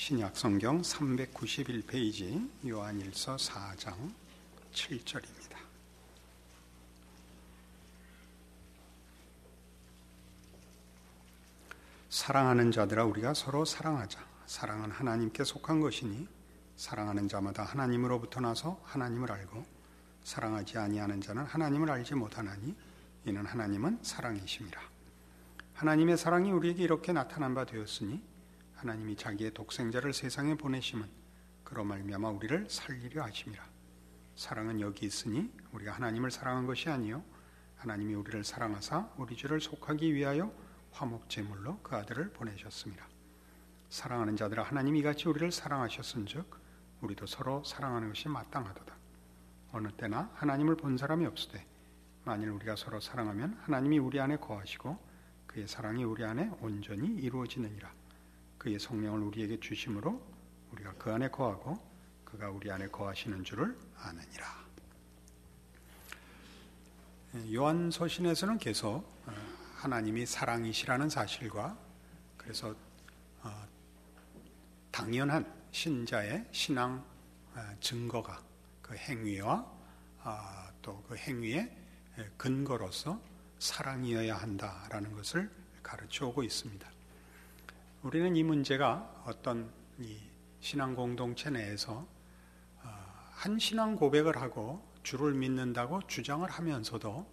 신약성경 391페이지 요한일서 4장 7절입니다. 사랑하는 자들아 우리가 서로 사랑하자. 사랑은 하나님께 속한 것이니 사랑하는 자마다 하나님으로부터 나서 하나님을 알고 사랑하지 아니하는 자는 하나님을 알지 못하나니 이는 하나님은 사랑이심이라. 하나님의 사랑이 우리에게 이렇게 나타난 바 되었으니 하나님이 자기의 독생자를 세상에 보내심은 그로 말미암아 우리를 살리려 하심이라. 사랑은 여기 있으니 우리가 하나님을 사랑한 것이 아니요 하나님이 우리를 사랑하사 우리 죄를 속하기 위하여 화목 제물로 그 아들을 보내셨습니다. 사랑하는 자들아 하나님이 이같이 우리를 사랑하셨은즉 우리도 서로 사랑하는 것이 마땅하도다. 어느 때나 하나님을 본 사람이 없으되 만일 우리가 서로 사랑하면 하나님이 우리 안에 거하시고 그의 사랑이 우리 안에 온전히 이루어지느니라. 그의 성령을 우리에게 주심으로 우리가 그 안에 거하고 그가 우리 안에 거하시는 줄을 아느니라. 요한서신에서는 계속 하나님이 사랑이시라는 사실과 그래서 당연한 신자의 신앙 증거가 그 행위와 또 그 행위의 근거로서 사랑이어야 한다라는 것을 가르쳐 오고 있습니다. 우리는 이 문제가 어떤 이 신앙 공동체 내에서 한 신앙 고백을 하고 주를 믿는다고 주장을 하면서도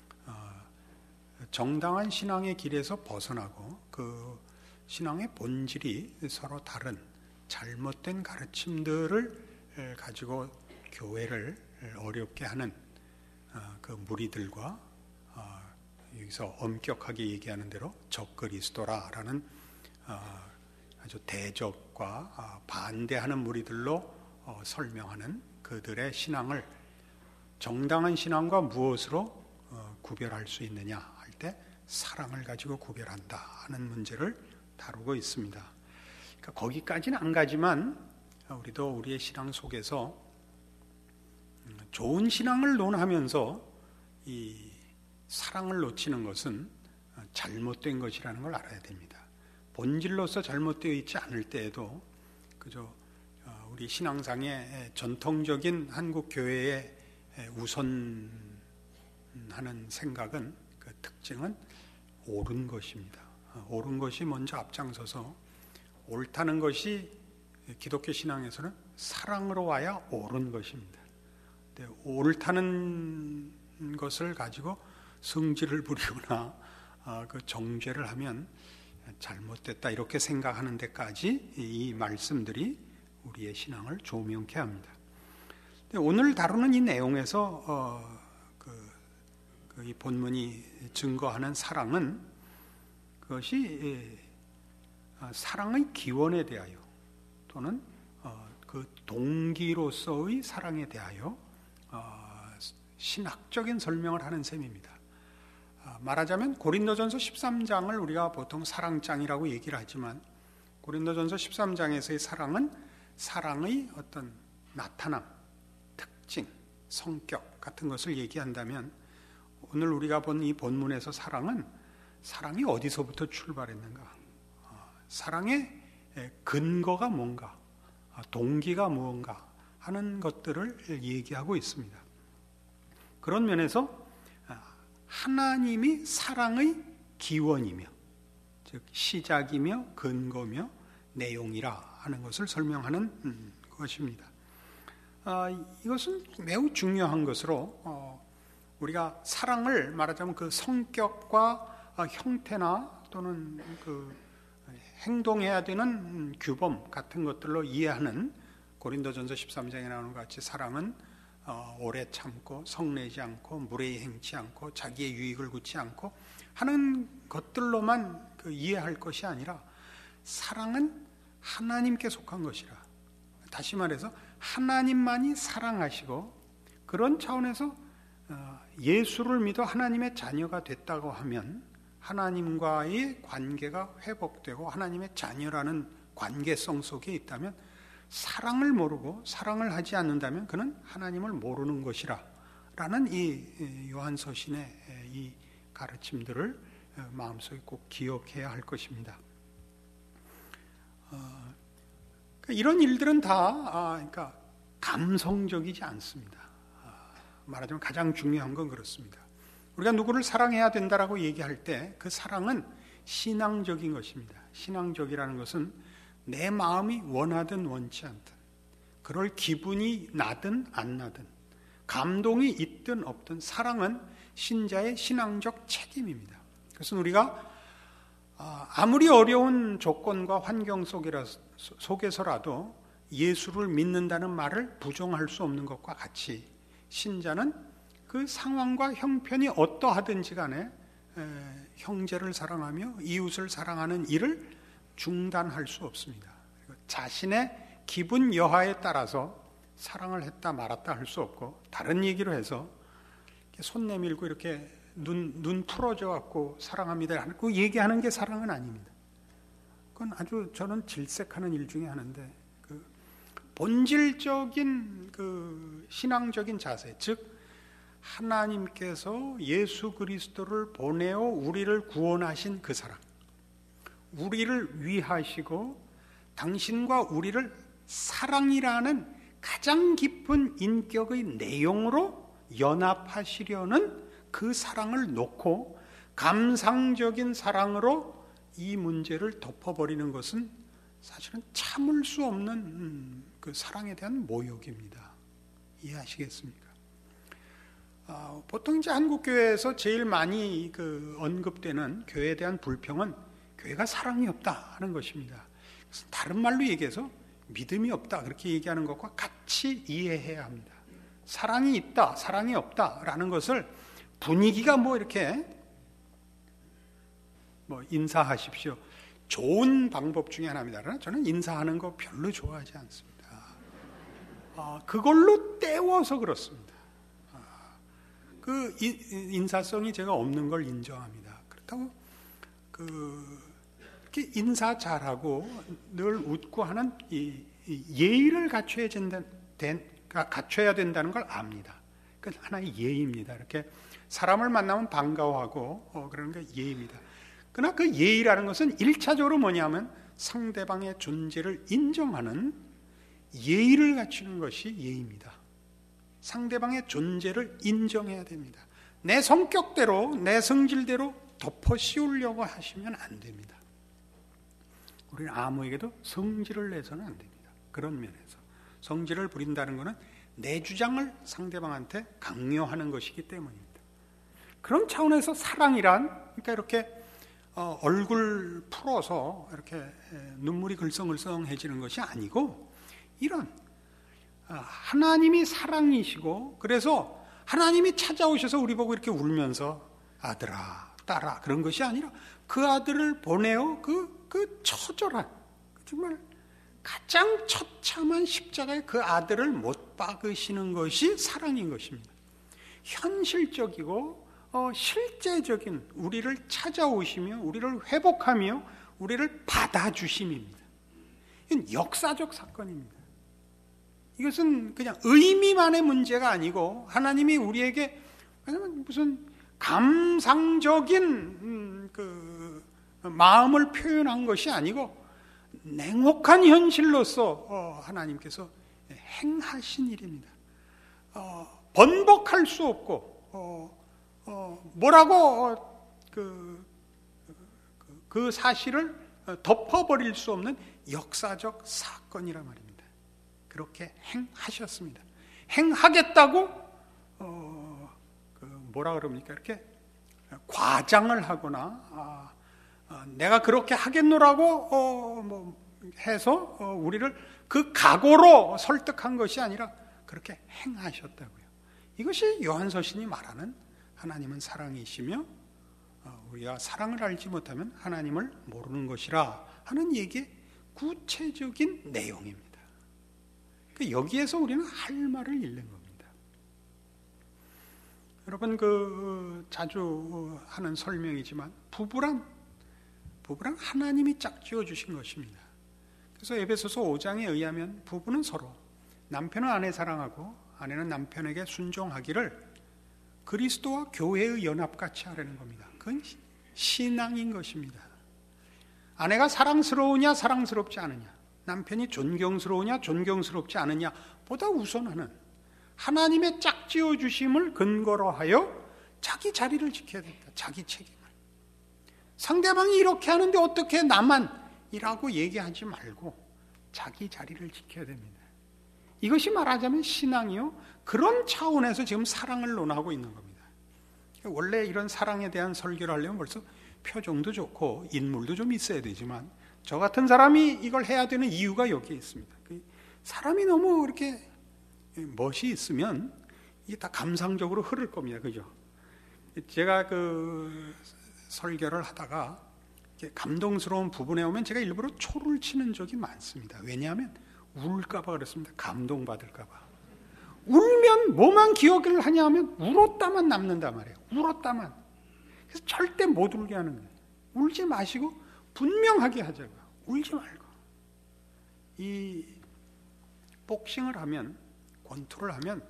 정당한 신앙의 길에서 벗어나고 그 신앙의 본질이 서로 다른 잘못된 가르침들을 가지고 교회를 어렵게 하는 그 무리들과 여기서 엄격하게 얘기하는 대로 적그리스도라라는 아주 대적과 반대하는 무리들로 설명하는 그들의 신앙을 정당한 신앙과 무엇으로 구별할 수 있느냐 할 때 사랑을 가지고 구별한다 하는 문제를 다루고 있습니다. 그러니까 거기까지는 안 가지만 우리도 우리의 신앙 속에서 좋은 신앙을 논하면서 이 사랑을 놓치는 것은 잘못된 것이라는 걸 알아야 됩니다. 본질로서 잘못되어 있지 않을 때에도 그저 우리 신앙상의 전통적인 한국 교회의 우선하는 생각은 그 특징은 옳은 것입니다. 옳은 것이 먼저 앞장서서 옳다는 것이 기독교 신앙에서는 사랑으로 와야 옳은 것입니다. 근데 옳다는 것을 가지고 성질을 부리거나 그 정죄를 하면 잘못됐다 이렇게 생각하는 데까지 이 말씀들이 우리의 신앙을 조명케 합니다. 오늘 다루는 이 내용에서 이 본문이 증거하는 사랑은 그것이 사랑의 기원에 대하여 또는 그 동기로서의 사랑에 대하여 신학적인 설명을 하는 셈입니다. 말하자면 고린도전서 13장을 우리가 보통 사랑장이라고 얘기를 하지만 고린도전서 13장에서의 사랑은 사랑의 어떤 나타남, 특징, 성격 같은 것을 얘기한다면 오늘 우리가 본 이 본문에서 사랑이 어디서부터 출발했는가? 사랑의 근거가 뭔가? 동기가 무언가? 하는 것들을 얘기하고 있습니다. 그런 면에서 하나님이 사랑의 기원이며 즉 시작이며 근거며 내용이라 하는 것을 설명하는 것입니다. 이것은 매우 중요한 것으로 우리가 사랑을 말하자면 그 성격과 형태나 또는 그 행동해야 되는 규범 같은 것들로 이해하는 고린도전서 13장에 나오는 것 같이 사랑은 오래 참고 성내지 않고 무례히 행치 않고 자기의 유익을 굳지 않고 하는 것들로만 이해할 것이 아니라 사랑은 하나님께 속한 것이라. 다시 말해서 하나님만이 사랑하시고 그런 차원에서 예수를 믿어 하나님의 자녀가 됐다고 하면 하나님과의 관계가 회복되고 하나님의 자녀라는 관계성 속에 있다면 사랑을 모르고 사랑을 하지 않는다면 그는 하나님을 모르는 것이라 라는 이 요한서신의 이 가르침들을 마음속에 꼭 기억해야 할 것입니다. 이런 일들은 다 그러니까 감성적이지 않습니다. 말하자면 가장 중요한 건 그렇습니다. 우리가 누구를 사랑해야 된다라고 얘기할 때 그 사랑은 신앙적인 것입니다. 신앙적이라는 것은 내 마음이 원하든 원치 않든, 그럴 기분이 나든 안 나든, 감동이 있든 없든 사랑은 신자의 신앙적 책임입니다. 그래서 우리가 아무리 어려운 조건과 환경 속에서라도 예수를 믿는다는 말을 부정할 수 없는 것과 같이 신자는 그 상황과 형편이 어떠하든지 간에 형제를 사랑하며 이웃을 사랑하는 일을 중단할 수 없습니다. 자신의 기분 여하에 따라서 사랑을 했다 말았다 할 수 없고, 다른 얘기로 해서 손 내밀고 이렇게 눈 풀어져 갖고 사랑합니다 그 얘기하는 게 사랑은 아닙니다. 그건 아주 저는 질색하는 일 중에 하나인데, 그 본질적인 그 신앙적인 자세, 즉 하나님께서 예수 그리스도를 보내어 우리를 구원하신 그 사랑, 우리를 위하시고 당신과 우리를 사랑이라는 가장 깊은 인격의 내용으로 연합하시려는 그 사랑을 놓고 감상적인 사랑으로 이 문제를 덮어버리는 것은 사실은 참을 수 없는 그 사랑에 대한 모욕입니다. 이해하시겠습니까? 보통 이제 한국 교회에서 제일 많이 그 언급되는 교회에 대한 불평은 교회가 사랑이 없다 하는 것입니다. 다른 말로 얘기해서 믿음이 없다 그렇게 얘기하는 것과 같이 이해해야 합니다. 사랑이 있다, 사랑이 없다라는 것을 분위기가 이렇게 인사하십시오, 좋은 방법 중에 하나입니다. 그러나 저는 인사하는 거 별로 좋아하지 않습니다. 그걸로 때워서 그렇습니다. 그 인사성이 제가 없는 걸 인정합니다. 그렇다고 이렇게 인사 잘하고 늘 웃고 하는 이 예의를 갖춰야 된다는 걸 압니다. 그건 하나의 예의입니다. 이렇게 사람을 만나면 반가워하고 그러는 게 예의입니다. 그러나 그 예의라는 것은 1차적으로 뭐냐면 상대방의 존재를 인정하는 예의를 갖추는 것이 예의입니다. 상대방의 존재를 인정해야 됩니다. 내 성격대로, 내 성질대로 덮어 씌우려고 하시면 안 됩니다. 우리는 아무에게도 성질을 내서는 안 됩니다. 그런 면에서 성질을 부린다는 것은 내 주장을 상대방한테 강요하는 것이기 때문입니다. 그런 차원에서 사랑이란, 그러니까 이렇게 얼굴 풀어서 이렇게 눈물이 글썽글썽해지는 것이 아니고, 이런 하나님이 사랑이시고, 그래서 하나님이 찾아오셔서 우리 보고 이렇게 울면서 아들아, 딸아 그런 것이 아니라 그 아들을 보내어 그 처절한, 정말 가장 처참한 십자가에 그 아들을 못 박으시는 것이 사랑인 것입니다. 현실적이고 실제적인 우리를 찾아오시며 우리를 회복하며 우리를 받아주심입니다. 이건 역사적 사건입니다. 이것은 그냥 의미만의 문제가 아니고 하나님이 우리에게 무슨 감상적인 그 마음을 표현한 것이 아니고 냉혹한 현실로서 하나님께서 행하신 일입니다. 번복할 수 없고 뭐라고 그 사실을 덮어버릴 수 없는 역사적 사건이란 말입니다. 그렇게 행하셨습니다. 행하겠다고 뭐라 그럽니까? 이렇게 과장을 하거나 내가 그렇게 하겠노라고 해서 우리를 그 각오로 설득한 것이 아니라 그렇게 행하셨다고요. 이것이 요한서신이 말하는 하나님은 사랑이시며 우리가 사랑을 알지 못하면 하나님을 모르는 것이라 하는 얘기의 구체적인 내용입니다. 여기에서 우리는 할 말을 잃는 겁니다. 여러분, 자주 하는 설명이지만 부부란 하나님이 짝지어 주신 것입니다. 그래서 에베소서 5장에 의하면 부부는 서로 남편은 아내 사랑하고 아내는 남편에게 순종하기를 그리스도와 교회의 연합같이 하려는 겁니다. 그건 신앙인 것입니다. 아내가 사랑스러우냐 사랑스럽지 않으냐, 남편이 존경스러우냐 존경스럽지 않느냐 보다 우선하는 하나님의 짝지어 주심을 근거로 하여 자기 자리를 지켜야 됩니다. 자기 책임을. 상대방이 이렇게 하는데 어떻게 나만 이라고 얘기하지 말고 자기 자리를 지켜야 됩니다. 이것이 말하자면 신앙이요, 그런 차원에서 지금 사랑을 논하고 있는 겁니다. 원래 이런 사랑에 대한 설교를 하려면 벌써 표정도 좋고 인물도 좀 있어야 되지만 저 같은 사람이 이걸 해야 되는 이유가 여기에 있습니다. 사람이 너무 이렇게 멋이 있으면 이게 다 감상적으로 흐를 겁니다. 그죠? 제가 그 설교를 하다가 감동스러운 부분에 오면 제가 일부러 초를 치는 적이 많습니다. 왜냐하면 울까봐 그랬습니다. 감동받을까봐. 울면 뭐만 기억을 하냐 하면 울었다만 남는단 말이에요. 울었다만. 그래서 절대 못 울게 하는 거예요. 울지 마시고 분명하게 하자고요. 울지 말고. 이 복싱을 하면, 권투를 하면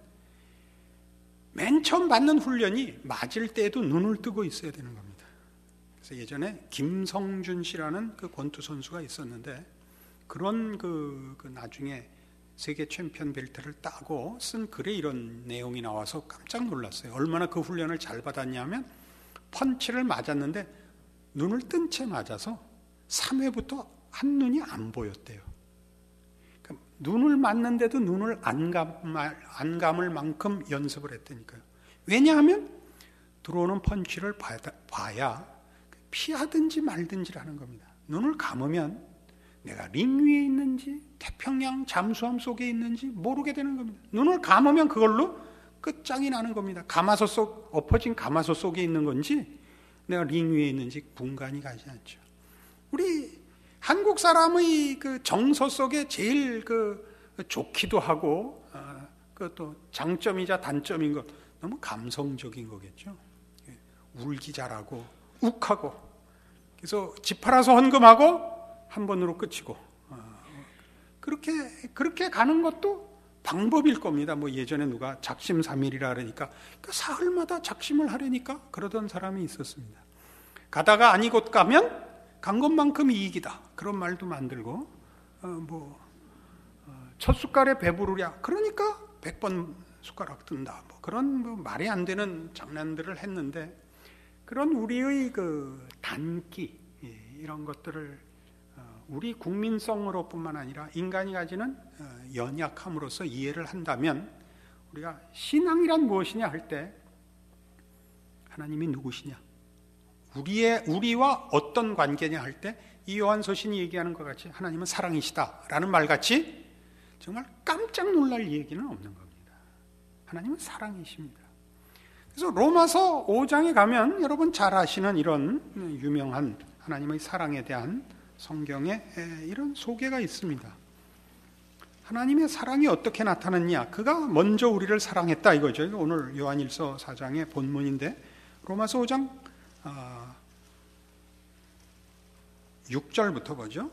맨 처음 받는 훈련이 맞을 때에도 눈을 뜨고 있어야 되는 겁니다. 그래서 예전에 김성준 씨라는 그 권투 선수가 있었는데 그런 그 나중에 세계 챔피언 벨트를 따고 쓴 글에 이런 내용이 나와서 깜짝 놀랐어요. 얼마나 그 훈련을 잘 받았냐면 펀치를 맞았는데 눈을 뜬 채 맞아서 3회부터 한눈이 안 보였대요. 그러니까 눈을 맞는데도 눈을 안 감을 만큼 연습을 했다니까요. 왜냐하면 들어오는 펀치를 봐야 피하든지 말든지라는 겁니다. 눈을 감으면 내가 링 위에 있는지 태평양 잠수함 속에 있는지 모르게 되는 겁니다. 눈을 감으면 그걸로 끝장이 나는 겁니다. 엎어진 가마솥 속에 있는 건지 내가 링 위에 있는지 분간이 가지 않죠. 우리 한국 사람의 그 정서 속에 제일 좋기도 하고 또 장점이자 단점인 것, 너무 감성적인 거겠죠. 울기 잘하고 욱하고, 그래서 집 팔아서 헌금하고 한 번으로 끝이고, 그렇게 가는 것도 방법일 겁니다. 뭐 예전에 누가 작심삼일이라 그러니까 사흘마다 작심을 하려니까 그러던 사람이 있었습니다. 가다가 아니 곧 가면 간 것만큼 이익이다, 그런 말도 만들고, 첫 숟갈에 배부르랴 그러니까 100번 숟가락 든다, 그런 말이 안 되는 장난들을 했는데, 그런 우리의 그 단기, 이런 것들을 우리 국민성으로 뿐만 아니라 인간이 가지는 연약함으로써 이해를 한다면, 우리가 신앙이란 무엇이냐 할 때 하나님이 누구시냐, 우리와 어떤 관계냐 할 때 이 요한서신이 얘기하는 것 같이 하나님은 사랑이시다라는 말 같이 정말 깜짝 놀랄 얘기는 없는 겁니다. 하나님은 사랑이십니다. 그래서 로마서 5장에 가면 여러분 잘 아시는 이런 유명한 하나님의 사랑에 대한 성경에 이런 소개가 있습니다. 하나님의 사랑이 어떻게 나타났냐, 그가 먼저 우리를 사랑했다 이거죠. 오늘 요한일서 4장의 본문인데, 로마서 5장 6절부터 보죠.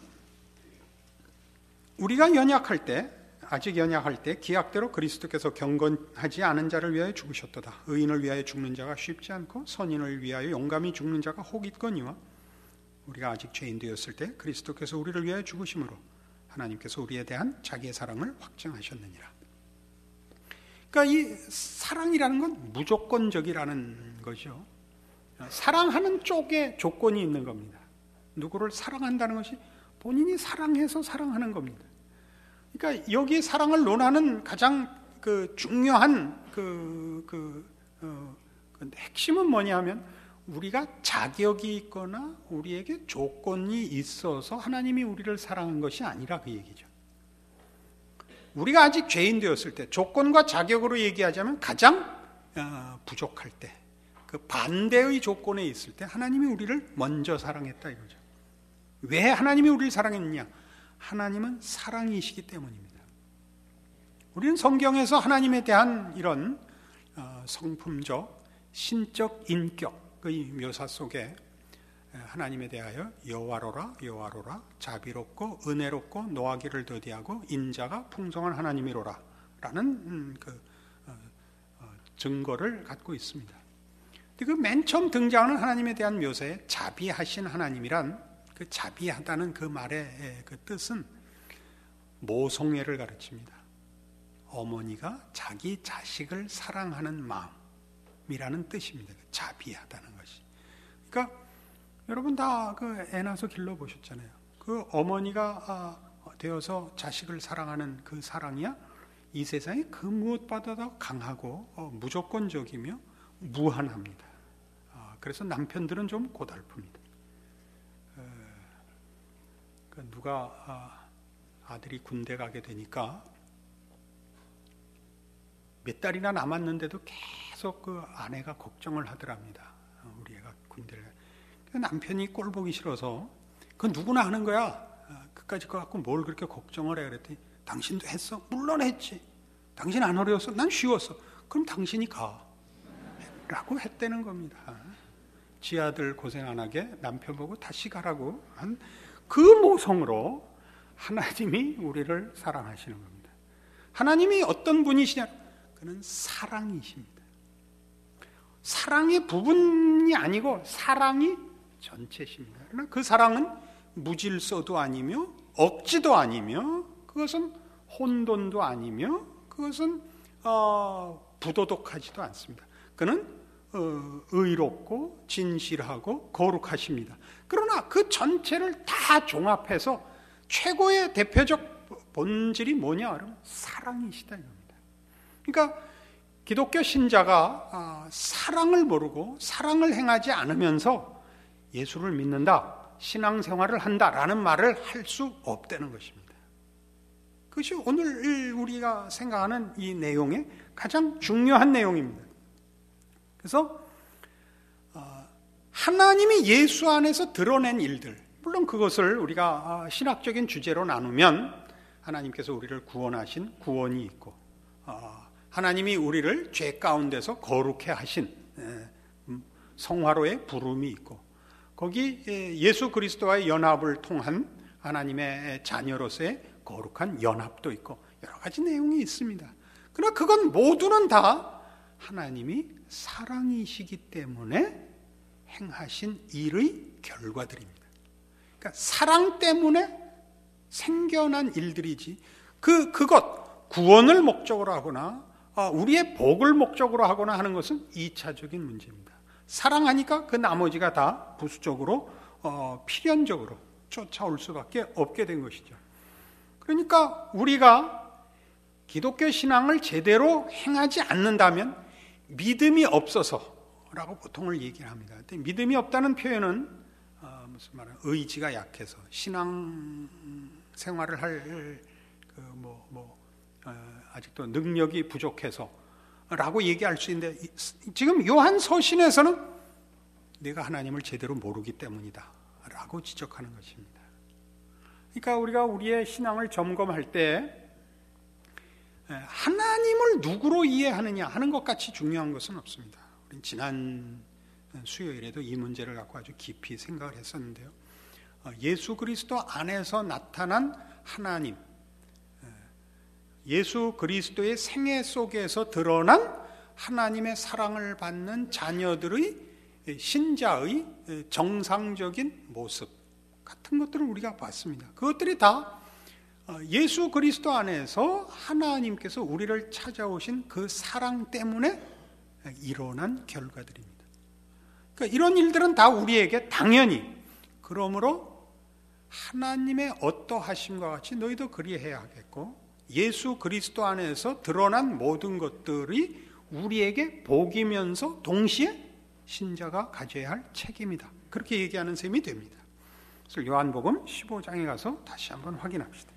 우리가 아직 연약할 때 기약대로 그리스도께서 경건하지 않은 자를 위하여 죽으셨도다. 의인을 위하여 죽는 자가 쉽지 않고 선인을 위하여 용감히 죽는 자가 혹 있거니와, 우리가 아직 죄인 되었을 때 그리스도께서 우리를 위하여 죽으심으로 하나님께서 우리에 대한 자기의 사랑을 확증하셨느니라. 그러니까 이 사랑이라는 건 무조건적이라는 거죠. 사랑하는 쪽에 조건이 있는 겁니다. 누구를 사랑한다는 것이 본인이 사랑해서 사랑하는 겁니다. 그러니까 여기 사랑을 논하는 가장 중요한 핵심은 뭐냐면, 우리가 자격이 있거나 우리에게 조건이 있어서 하나님이 우리를 사랑한 것이 아니라 그 얘기죠. 우리가 아직 죄인 되었을 때, 조건과 자격으로 얘기하자면 가장 부족할 때, 그 반대의 조건에 있을 때 하나님이 우리를 먼저 사랑했다 이거죠. 왜 하나님이 우리를 사랑했느냐? 하나님은 사랑이시기 때문입니다. 우리는 성경에서 하나님에 대한 이런 성품적, 신적 인격의 묘사 속에 하나님에 대하여 여호와로라 자비롭고 은혜롭고 노하기를 더디하고 인자가 풍성한 하나님이로라 라는 증거를 갖고 있습니다. 그 맨 처음 등장하는 하나님에 대한 묘사에 자비하신 하나님이란, 그 자비하다는 그 말의 그 뜻은 모성애를 가르칩니다. 어머니가 자기 자식을 사랑하는 마음이라는 뜻입니다. 자비하다는 것이. 그러니까 여러분 다 그 애 낳아서 길러 보셨잖아요. 그 어머니가 되어서 자식을 사랑하는 그 사랑이야 이 세상에 그 무엇보다도 강하고 무조건적이며 무한합니다. 그래서 남편들은 좀 고달픕니다. 누가 아들이 군대 가게 되니까 몇 달이나 남았는데도 계속 그 아내가 걱정을 하더랍니다. 우리 애가 군대를. 남편이 꼴 보기 싫어서 그건 누구나 하는 거야. 그까짓 거 갖고 뭘 그렇게 걱정을 해. 그랬더니 당신도 했어? 물론 했지. 당신 안 어려웠어? 난 쉬웠어. 그럼 당신이 가. 라고 했다는 겁니다. 지 아들 고생 안 하게 남편 보고 다시 가라고 한 그 모성으로 하나님이 우리를 사랑하시는 겁니다. 하나님이 어떤 분이시냐? 그는 사랑이십니다. 사랑의 부분이 아니고 사랑이 전체십니다. 그러나 그 사랑은 무질서도 아니며 억지도 아니며 그것은 혼돈도 아니며 그것은 부도덕하지도 않습니다. 그는 의롭고 진실하고 거룩하십니다. 그러나 그 전체를 다 종합해서 최고의 대표적 본질이 뭐냐? 그러면 사랑이시다 이겁니다. 그러니까 기독교 신자가 사랑을 모르고 사랑을 행하지 않으면서 예수를 믿는다, 신앙생활을 한다라는 말을 할 수 없다는 것입니다. 그것이 오늘 우리가 생각하는 이 내용의 가장 중요한 내용입니다. 그래서 하나님이 예수 안에서 드러낸 일들, 물론 그것을 우리가 신학적인 주제로 나누면 하나님께서 우리를 구원하신 구원이 있고 하나님이 우리를 죄 가운데서 거룩해 하신 성화로의 부름이 있고 거기 예수 그리스도와의 연합을 통한 하나님의 자녀로서의 거룩한 연합도 있고 여러 가지 내용이 있습니다. 그러나 그건 모두는 다 하나님이 사랑이시기 때문에 행하신 일의 결과들입니다. 그러니까 사랑 때문에 생겨난 일들이지 그것 구원을 목적으로 하거나 우리의 복을 목적으로 하거나 하는 것은 2차적인 문제입니다. 사랑하니까 그 나머지가 다 부수적으로 필연적으로 쫓아올 수밖에 없게 된 것이죠. 그러니까 우리가 기독교 신앙을 제대로 행하지 않는다면 믿음이 없어서라고 보통을 얘기를 합니다. 믿음이 없다는 표현은 무슨 말이야? 의지가 약해서 신앙 생활을 할 아직도 능력이 부족해서라고 얘기할 수 있는데 지금 요한 서신에서는 내가 하나님을 제대로 모르기 때문이다라고 지적하는 것입니다. 그러니까 우리가 우리의 신앙을 점검할 때 하나님을 누구로 이해하느냐 하는 것 같이 중요한 것은 없습니다. 우린 지난 수요일에도 이 문제를 갖고 아주 깊이 생각을 했었는데요. 예수 그리스도 안에서 나타난 하나님, 예수 그리스도의 생애 속에서 드러난 하나님의 사랑을 받는 자녀들의 신자의 정상적인 모습 같은 것들을 우리가 봤습니다. 그것들이 다 예수 그리스도 안에서 하나님께서 우리를 찾아오신 그 사랑 때문에 일어난 결과들입니다. 그러니까 이런 일들은 다 우리에게 당연히 그러므로 하나님의 어떠하심과 같이 너희도 그리해야 하겠고 예수 그리스도 안에서 드러난 모든 것들이 우리에게 복이면서 동시에 신자가 가져야 할 책임이다. 그렇게 얘기하는 셈이 됩니다. 그래서 요한복음 15장에 가서 다시 한번 확인합시다.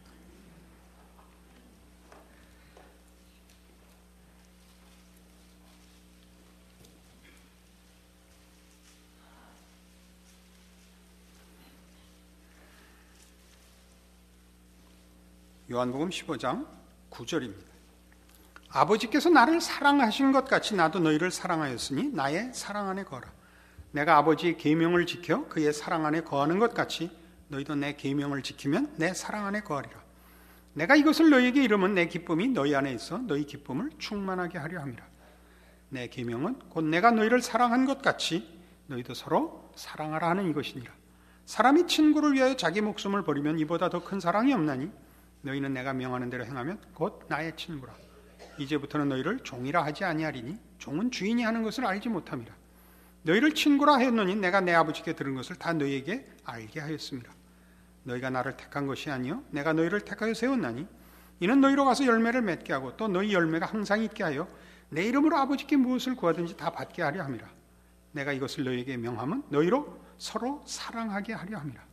요한복음 15장 9절입니다. 아버지께서 나를 사랑하신 것 같이 나도 너희를 사랑하였으니 나의 사랑 안에 거하라. 내가 아버지의 계명을 지켜 그의 사랑 안에 거하는 것 같이 너희도 내 계명을 지키면 내 사랑 안에 거하리라. 내가 이것을 너희에게 이르면 내 기쁨이 너희 안에 있어 너희 기쁨을 충만하게 하려 함이라. 내 계명은 곧 내가 너희를 사랑한 것 같이 너희도 서로 사랑하라 하는 이것이니라. 사람이 친구를 위하여 자기 목숨을 버리면 이보다 더 큰 사랑이 없나니 너희는 내가 명하는 대로 행하면 곧 나의 친구라. 이제부터는 너희를 종이라 하지 아니하리니 종은 주인이 하는 것을 알지 못함이라. 너희를 친구라 하였노니 내가 내 아버지께 들은 것을 다 너희에게 알게 하였습니다. 너희가 나를 택한 것이 아니요 내가 너희를 택하여 세웠나니 이는 너희로 가서 열매를 맺게 하고 또 너희 열매가 항상 있게 하여 내 이름으로 아버지께 무엇을 구하든지 다 받게 하려 함이라. 내가 이것을 너희에게 명함은 너희로 서로 사랑하게 하려 함이라.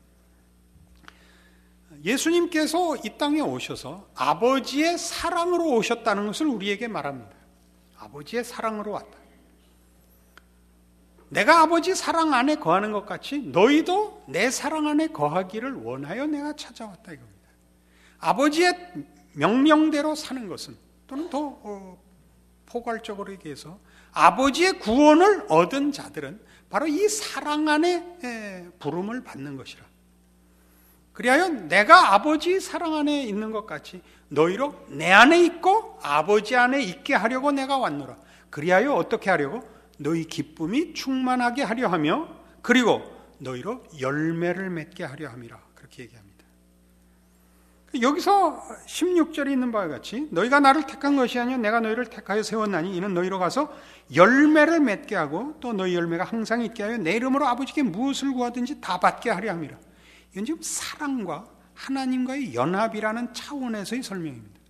예수님께서 이 땅에 오셔서 아버지의 사랑으로 오셨다는 것을 우리에게 말합니다. 아버지의 사랑으로 왔다. 내가 아버지 사랑 안에 거하는 것 같이 너희도 내 사랑 안에 거하기를 원하여 내가 찾아왔다 이겁니다. 아버지의 명령대로 사는 것은, 또는 더 포괄적으로 얘기해서 아버지의 구원을 얻은 자들은 바로 이 사랑 안에 부름을 받는 것이라. 그리하여 내가 아버지 사랑 안에 있는 것 같이 너희로 내 안에 있고 아버지 안에 있게 하려고 내가 왔노라. 그리하여 어떻게 하려고? 너희 기쁨이 충만하게 하려 하며 그리고 너희로 열매를 맺게 하려 함이라. 그렇게 얘기합니다. 여기서 16절에 있는 바와 같이 너희가 나를 택한 것이 아니요 내가 너희를 택하여 세웠나니 이는 너희로 가서 열매를 맺게 하고 또 너희 열매가 항상 있게 하여 내 이름으로 아버지께 무엇을 구하든지 다 받게 하려 함이라. 이건 지금 사랑과 하나님과의 연합이라는 차원에서의 설명입니다.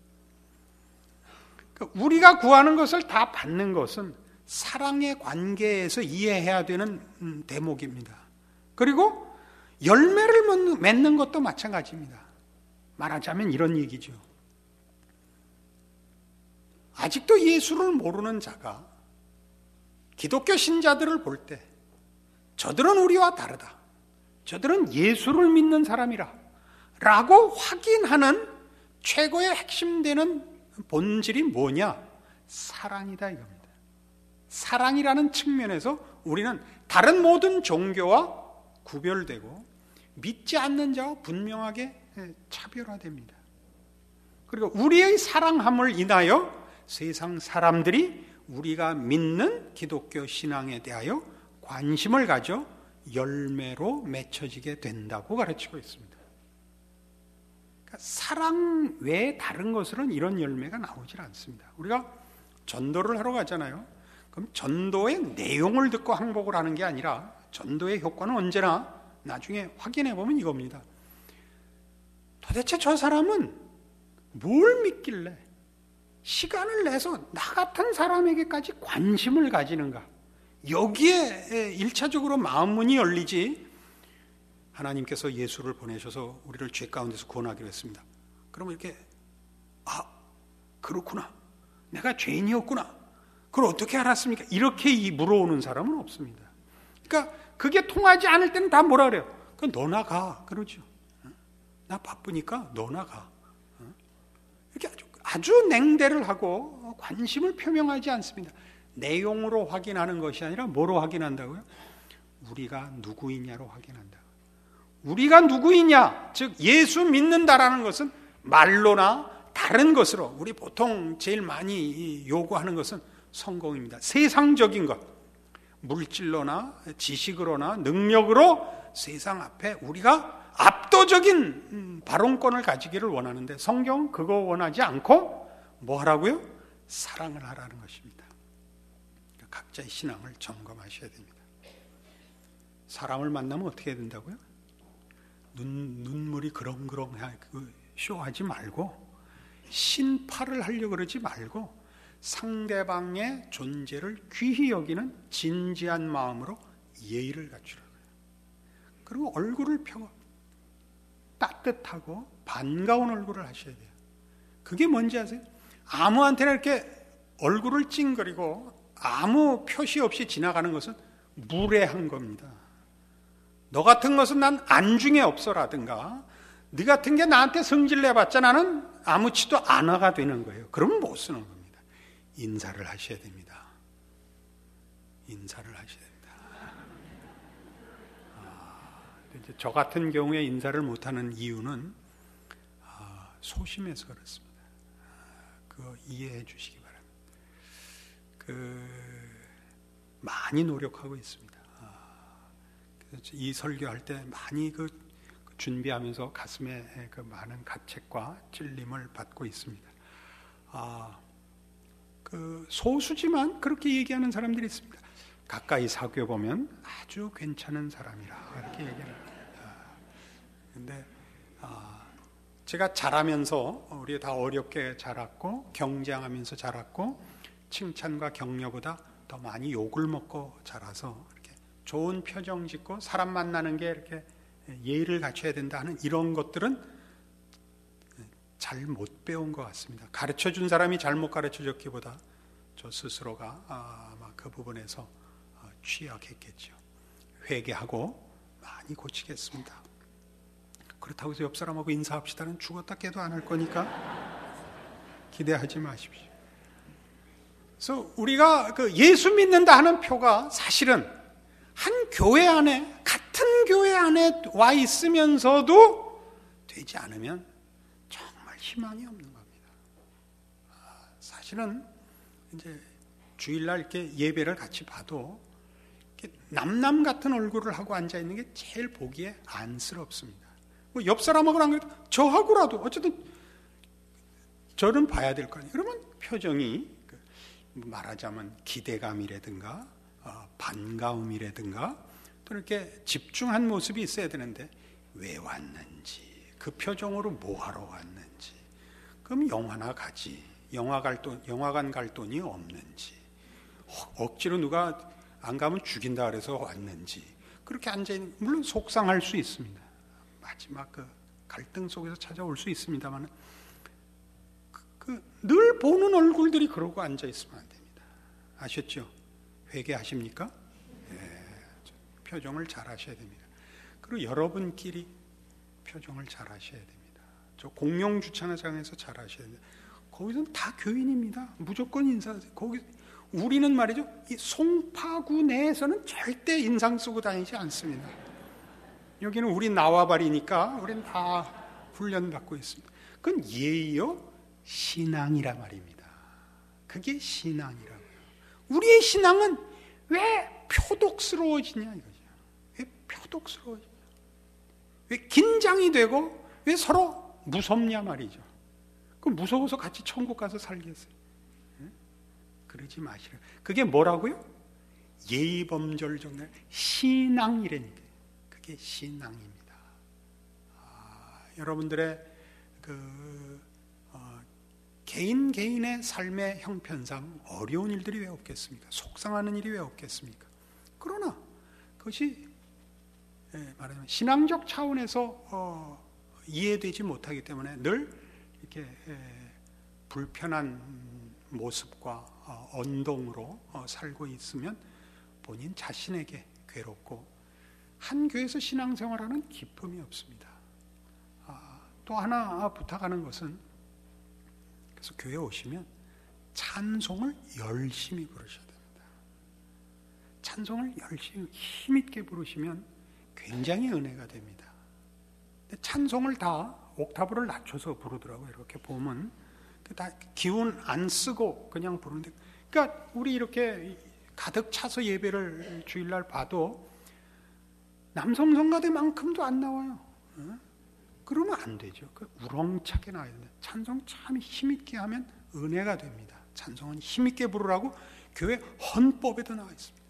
그러니까 우리가 구하는 것을 다 받는 것은 사랑의 관계에서 이해해야 되는 대목입니다. 그리고 열매를 맺는 것도 마찬가지입니다. 말하자면 이런 얘기죠. 아직도 예수를 모르는 자가 기독교 신자들을 볼 때 저들은 우리와 다르다. 저들은 예수를 믿는 사람이라 라고 확인하는 최고의 핵심되는 본질이 뭐냐? 사랑이다 이겁니다. 사랑이라는 측면에서 우리는 다른 모든 종교와 구별되고 믿지 않는 자와 분명하게 차별화됩니다. 그리고 우리의 사랑함을 인하여 세상 사람들이 우리가 믿는 기독교 신앙에 대하여 관심을 가져 열매로 맺혀지게 된다고 가르치고 있습니다. 그러니까 사랑 외에 다른 것으로는 이런 열매가 나오질 않습니다. 우리가 전도를 하러 가잖아요. 그럼 전도의 내용을 듣고 항복을 하는 게 아니라 전도의 효과는 언제나 나중에 확인해 보면 이겁니다. 도대체 저 사람은 뭘 믿길래 시간을 내서 나 같은 사람에게까지 관심을 가지는가? 여기에 1차적으로 마음문이 열리지, 하나님께서 예수를 보내셔서 우리를 죄 가운데서 구원하기로 했습니다. 그러면 이렇게 그렇구나. 내가 죄인이었구나. 그걸 어떻게 알았습니까? 이렇게 물어오는 사람은 없습니다. 그러니까 그게 통하지 않을 때는 다 뭐라 그래요? 그럼 너나 가. 그러죠. 나 바쁘니까 너나 가. 이렇게 아주 냉대를 하고 관심을 표명하지 않습니다. 내용으로 확인하는 것이 아니라 뭐로 확인한다고요? 우리가 누구이냐로 확인한다. 우리가 누구이냐, 즉 예수 믿는다라는 것은 말로나 다른 것으로, 우리 보통 제일 많이 요구하는 것은 성공입니다. 세상적인 것, 물질로나 지식으로나 능력으로 세상 앞에 우리가 압도적인 발언권을 가지기를 원하는데, 성경은 그거 원하지 않고 뭐 하라고요? 사랑을 하라는 것입니다. 각자의 신앙을 점검하셔야 됩니다. 사람을 만나면 어떻게 해야 된다고요? 눈물이 그렁그렁 쇼하지 말고, 신파를 하려고 그러지 말고, 상대방의 존재를 귀히 여기는 진지한 마음으로 예의를 갖추라고요. 그리고 얼굴을 펴고 따뜻하고 반가운 얼굴을 하셔야 돼요. 그게 뭔지 아세요? 아무한테나 이렇게 얼굴을 찡그리고 아무 표시 없이 지나가는 것은 무례한 겁니다. 너 같은 것은 난 안중에 없어라든가, 네 같은 게 나한테 성질 내봤자 나는 아무치도 안화가 되는 거예요. 그러면 못 쓰는 겁니다. 인사를 하셔야 됩니다. 인사를 하셔야 됩니다. 이제 저 같은 경우에 인사를 못하는 이유는 소심해서 그렇습니다. 그거 이해해 주시기 바랍니다. 많이 노력하고 있습니다. 이 설교할 때 많이 준비하면서 가슴에 그 많은 가책과 찔림을 받고 있습니다. 그 소수지만 그렇게 얘기하는 사람들이 있습니다. 가까이 살펴보면 아주 괜찮은 사람이라 이렇게 얘기를 합니다. 근데 제가 자라면서 우리 다 어렵게 자랐고 경쟁하면서 자랐고 칭찬과 격려보다 더 많이 욕을 먹고 자라서 이렇게 좋은 표정 짓고 사람 만나는 게 이렇게 예의를 갖춰야 된다 하는 이런 것들은 잘 못 배운 것 같습니다. 가르쳐준 사람이 잘못 가르쳐줬기보다 저 스스로가 아마 그 부분에서 취약했겠죠. 회개하고 많이 고치겠습니다. 그렇다고 해서 옆 사람하고 인사합시다는 죽었다 깨도 안 할 거니까 기대하지 마십시오. 그래서 우리가 그 예수 믿는다 하는 표가 사실은 한 교회 안에, 같은 교회 안에 와 있으면서도 되지 않으면 정말 희망이 없는 겁니다. 사실은 이제 주일날 이렇게 예배를 같이 봐도 이렇게 남남 같은 얼굴을 하고 앉아 있는 게 제일 보기에 안쓰럽습니다. 뭐 옆 사람하고는 안 그래도 저하고라도 어쨌든 저는 봐야 될 거 아니에요. 그러면 표정이 말하자면 기대감이라든가 반가움이라든가 또 이렇게 집중한 모습이 있어야 되는데 왜 왔는지, 그 표정으로 뭐 하러 왔는지, 그럼 영화나 가지, 영화관 갈 돈이 없는지, 억지로 누가 안 가면 죽인다 그래서 왔는지, 그렇게 앉아있는, 물론 속상할 수 있습니다. 마지막 그 갈등 속에서 찾아올 수 있습니다만 늘 보는 얼굴들이 그러고 앉아있으면 안 됩니다. 아셨죠? 회개하십니까? 예, 표정을 잘 하셔야 됩니다. 그리고 여러분끼리 표정을 잘 하셔야 됩니다. 저 공영 주차장에서 잘 하셔야 됩니다. 거기서는 다 교인입니다. 무조건 인사하세요. 거기 우리는 말이죠, 이 송파구 내에서는 절대 인상 쓰고 다니지 않습니다. 여기는 우리 나와바리니까 우리는 다 훈련받고 있습니다. 그건 예의요 신앙이라 말입니다. 그게 신앙이라고요. 우리의 신앙은 왜 표독스러워지냐 이거죠. 왜 표독스러워지냐? 왜 긴장이 되고 왜 서로 무섭냐 말이죠. 그럼 무서워서 같이 천국 가서 살겠어요? 그러지 마시라. 그게 뭐라고요? 예의범절 정도 신앙이라니까. 그게 신앙입니다. 여러분들의 개인의 삶의 형편상 어려운 일들이 왜 없겠습니까? 속상하는 일이 왜 없겠습니까? 그러나 그것이 말하자면 신앙적 차원에서 이해되지 못하기 때문에 늘 이렇게 불편한 모습과 언동으로 살고 있으면 본인 자신에게 괴롭고 한 교회에서 신앙생활하는 기쁨이 없습니다. 또 하나 부탁하는 것은, 그래서 교회에 오시면 찬송을 열심히 부르셔야 됩니다. 찬송을 열심히 힘있게 부르시면 굉장히 은혜가 됩니다. 근데 찬송을 다 옥타브를 낮춰서 부르더라고요. 이렇게 보면 다 기운 안 쓰고 그냥 부르는데, 그러니까 우리 이렇게 가득 차서 예배를 주일날 봐도 남성 성가대만큼도 안 나와요. 그러면 안 되죠. 우렁차게 나와야 된다. 찬송 참 힘있게 하면 은혜가 됩니다. 찬송은 힘있게 부르라고 교회 헌법에도 나와 있습니다.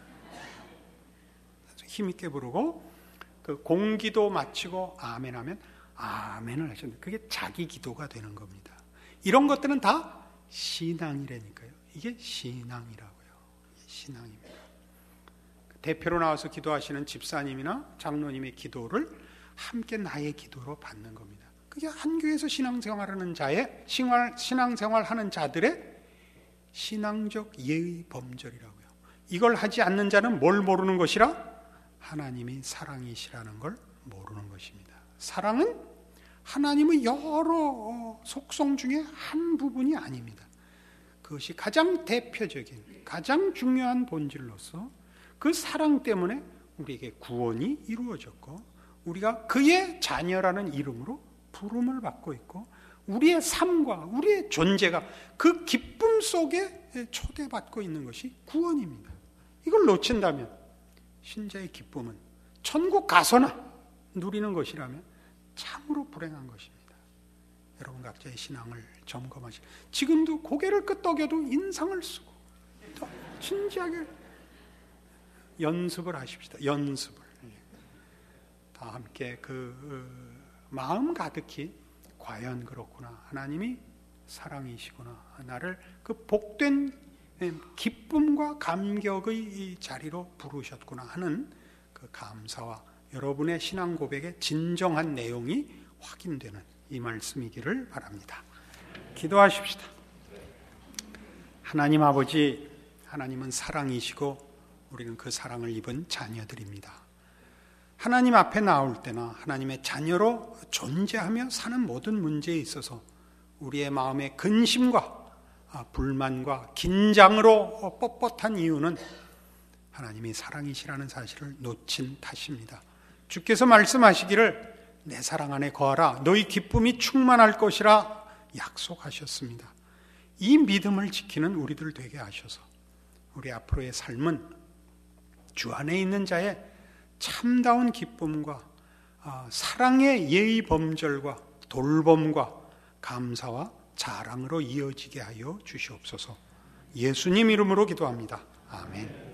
힘있게 부르고 그 공기도 마치고 아멘 하면 아멘을 하셨는데 그게 자기 기도가 되는 겁니다. 이런 것들은 다 신앙이라니까요. 이게 신앙이라고요. 이게 신앙입니다. 대표로 나와서 기도하시는 집사님이나 장로님의 기도를 함께 나의 기도로 받는 겁니다. 그게 한 교회에서 신앙생활하는 자의 신앙생활하는 자들의 신앙적 예의 범절이라고요. 이걸 하지 않는 자는 뭘 모르는 것이라? 하나님이 사랑이시라는 걸 모르는 것입니다. 사랑은 하나님의 여러 속성 중에 한 부분이 아닙니다. 그것이 가장 대표적인, 가장 중요한 본질로서 그 사랑 때문에 우리에게 구원이 이루어졌고 우리가 그의 자녀라는 이름으로 부름을 받고 있고 우리의 삶과 우리의 존재가 그 기쁨 속에 초대받고 있는 것이 구원입니다. 이걸 놓친다면 신자의 기쁨은 천국 가서나 누리는 것이라면 참으로 불행한 것입니다. 여러분 각자의 신앙을 점검하시. 지금도 고개를 끄덕여도 인상을 쓰고 더 진지하게 연습을 하십시다. 연습을. 다 함께 마음 가득히 과연 그렇구나. 하나님이 사랑이시구나. 나를 그 복된 기쁨과 감격의 자리로 부르셨구나 하는 그 감사와 여러분의 신앙 고백의 진정한 내용이 확인되는 이 말씀이기를 바랍니다. 기도하십시다. 하나님 아버지, 하나님은 사랑이시고 우리는 그 사랑을 입은 자녀들입니다. 하나님 앞에 나올 때나 하나님의 자녀로 존재하며 사는 모든 문제에 있어서 우리의 마음의 근심과 불만과 긴장으로 뻣뻣한 이유는 하나님이 사랑이시라는 사실을 놓친 탓입니다. 주께서 말씀하시기를 내 사랑 안에 거하라 너희 기쁨이 충만할 것이라 약속하셨습니다. 이 믿음을 지키는 우리들 되게 하셔서 우리 앞으로의 삶은 주 안에 있는 자의 참다운 기쁨과 사랑의 예의 범절과 돌봄과 감사와 자랑으로 이어지게 하여 주시옵소서. 예수님 이름으로 기도합니다. 아멘.